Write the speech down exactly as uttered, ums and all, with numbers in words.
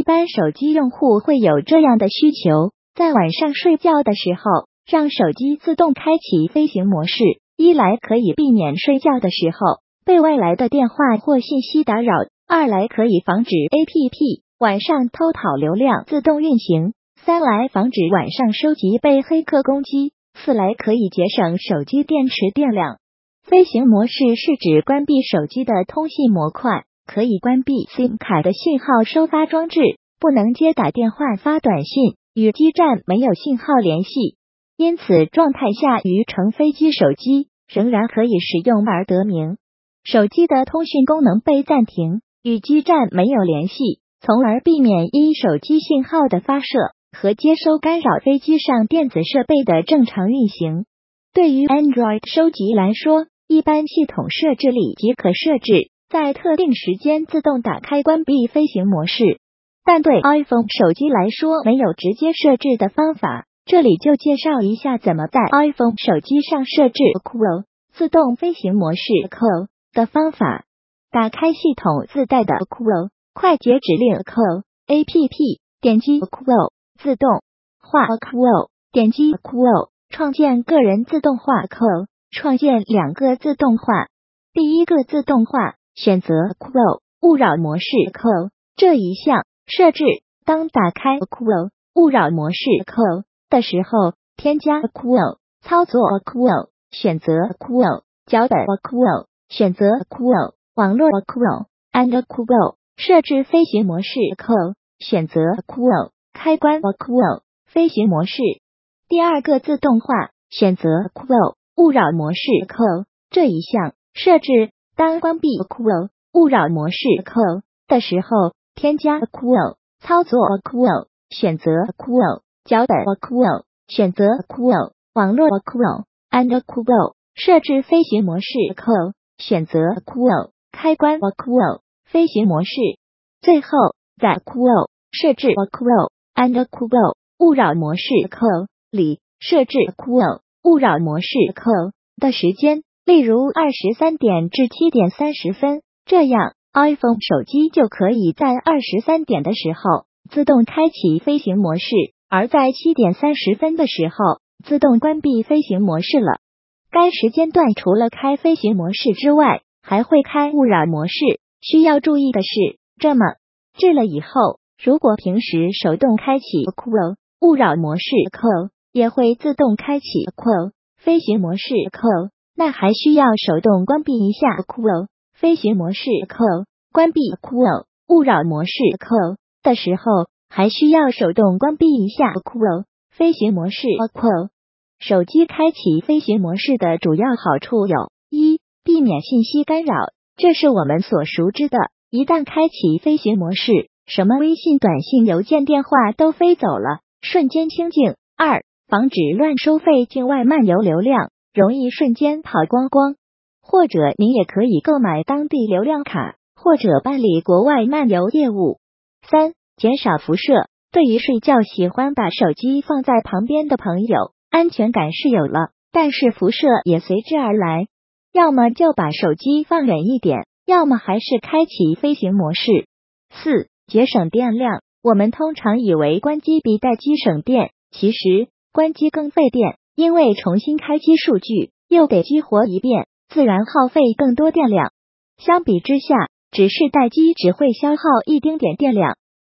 般手机用户会有这样的需求，在晚上睡觉的时候，让手机自动开启飞行模式，一来可以避免睡觉的时候被外来的电话或信息打扰，二来可以防止 A P P 晚上偷跑流量自动运行，三来防止晚上收集被黑客攻击，四来可以节省手机电池电量。飞行模式是指关闭手机的通信模块，可以关闭 SIM 卡的信号收发装置，不能接打电话发短信，与基站没有信号联系。因此状态下鱼乘飞机手机仍然可以使用而得名。手机的通讯功能被暂停，与基站没有联系，从而避免因手机信号的发射和接收干扰飞机上电子设备的正常运行。对于 Android 手机来说，一般系统设置里即可设置在特定时间自动打开关闭飞行模式，但对 iPhone 手机来说没有直接设置的方法，这里就介绍一下怎么在 iPhone 手机上设置 Q O 自动飞行模式 Q O 的方法。打开系统自带的 Q O 快捷指令 Q O A P P， 点击 Q O 自动化 Q O， 点击 Q O 创建个人自动化 Q O， 创建两个自动化。第一个自动化，选择 Q O 勿扰模式 Q O， 这一项设置，当打开 Q O 勿扰模式 Q O 的时候，添加 Q O， 操作 Q O， 选择 Q O， 脚本 Q O， 选择 Q O， 网络 Q O， and Q O， 设置飞行模式 Q O， 选择 Q O， 开关 Q O， 飞行模式。第二个自动化，选择 Q O， 勿扰模式 Q O， 这一项设置，当关闭 Q O， 勿扰模式 Q O 的时候，添加 Q O， 操作 Q O， 选择 Q O， 脚本 Q O， 选择 Q O， 网络 Q O， and Q O， 设置飞行模式 Q O， 选择 Q O， 开关 Q O， 飞行模式。最后，在 Q O 设置 Q O and Q O 勿扰模式 Q O 里设置 Q O 勿扰模式 Q O 的时间，例如二十三点至七点三十分，这样 iPhone 手机就可以在二十三点的时候自动开启飞行模式，而在七点三十分的时候自动关闭飞行模式了。该时间段除了开飞行模式之外，还会开勿扰模式。需要注意的是，这么制了以后，如果平时手动开启 Q O 勿扰模式 Q O， 也会自动开启 Q O 飞行模式 Q O， 那还需要手动关闭一下 Q O 飞行模式 Q O， 关闭 Q O 勿扰模式 Q O 的时候，还需要手动关闭一下 Q O 飞行模式 Q O。手机开启飞行模式的主要好处有：一、避免信息干扰，这是我们所熟知的，一旦开启飞行模式，什么微信、短信、邮件、电话都飞走了，瞬间清静。二、防止乱收费境外漫游流量，容易瞬间跑光光。或者你也可以购买当地流量卡，或者办理国外漫游业务。三、减少辐射，对于睡觉喜欢把手机放在旁边的朋友，安全感是有了，但是辐射也随之而来。要么就把手机放远一点，要么还是开启飞行模式。四、节省电量，我们通常以为关机比待机省电，其实关机更费电，因为重新开机数据又得激活一遍，自然耗费更多电量。相比之下，只是待机只会消耗一丁点电量，